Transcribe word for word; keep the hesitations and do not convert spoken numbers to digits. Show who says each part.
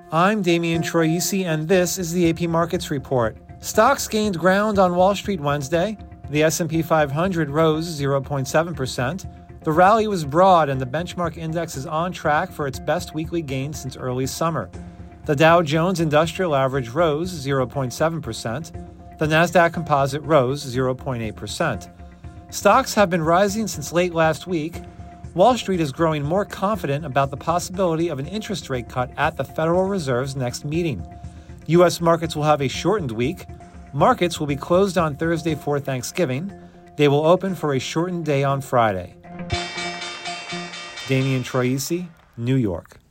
Speaker 1: I'm Damian Troisi, and this is the A P Markets Report. Stocks gained ground on Wall Street Wednesday. The S and P five hundred rose zero point seven percent. The rally was broad, and the benchmark index is on track for its best weekly gain since early summer. The Dow Jones Industrial Average rose zero point seven percent. The Nasdaq Composite rose zero point eight percent. Stocks have been rising since late last week. Wall Street is growing more confident about the possibility of an interest rate cut at the Federal Reserve's next meeting. U S markets will have a shortened week. Markets will be closed on Thursday for Thanksgiving. They will open for a shortened day on Friday. Damian Troisi, New York.